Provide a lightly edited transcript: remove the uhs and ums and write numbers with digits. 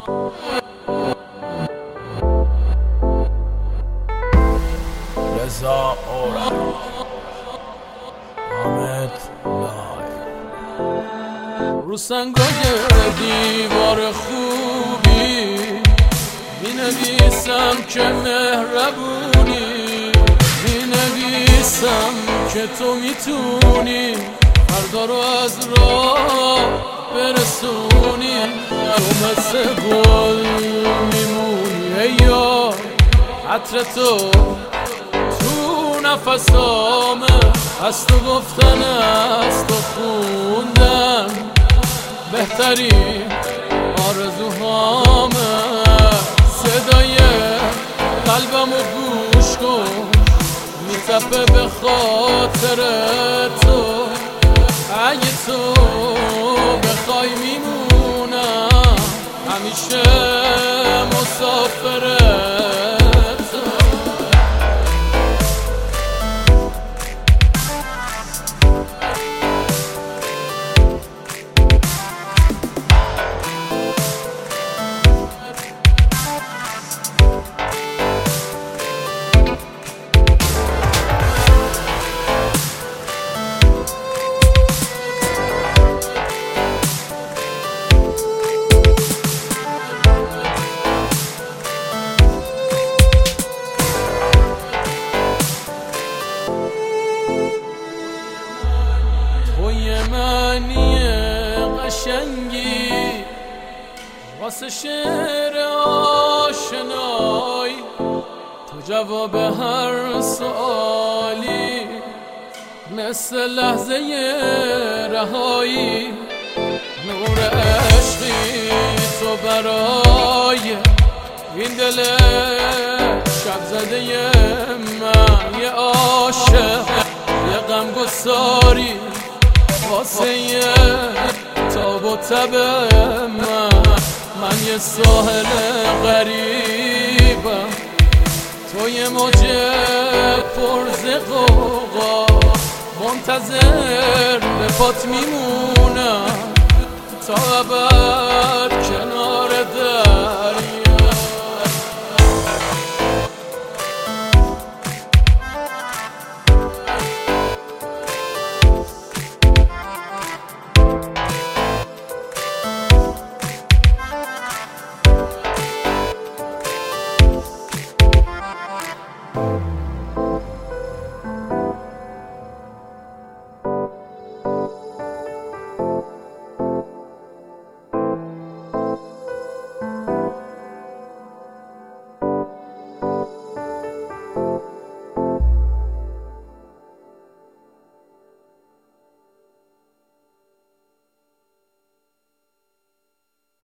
رضا اورک حامد لای رو سنگای دیوار خوبی مینویسم که مهربونی، مینویسم که تو میتونی فردا رو از راه برسونی. تو مثل گل میمونی ای یار، عطر تو تو نفسامه، از تو گفتن از تو خوندن بهترین آرزوهامه. صدای قلبمو گوش کن میتپه به خاطر تو، اگه تو بخوای میمونم همیشه مسافرت. معنی قشنگی واسه شعر آشنایی، تو جواب هر سوالی مثل لحظه رهایی. نور عشقی تو برای این دل شب زده من، یه عاشق یه غمگساری واسه یه تاب و تب من یه ساحل غریبم، تو یه موج پرز غوغا منتظر به پات میمونم تا ابد کنار در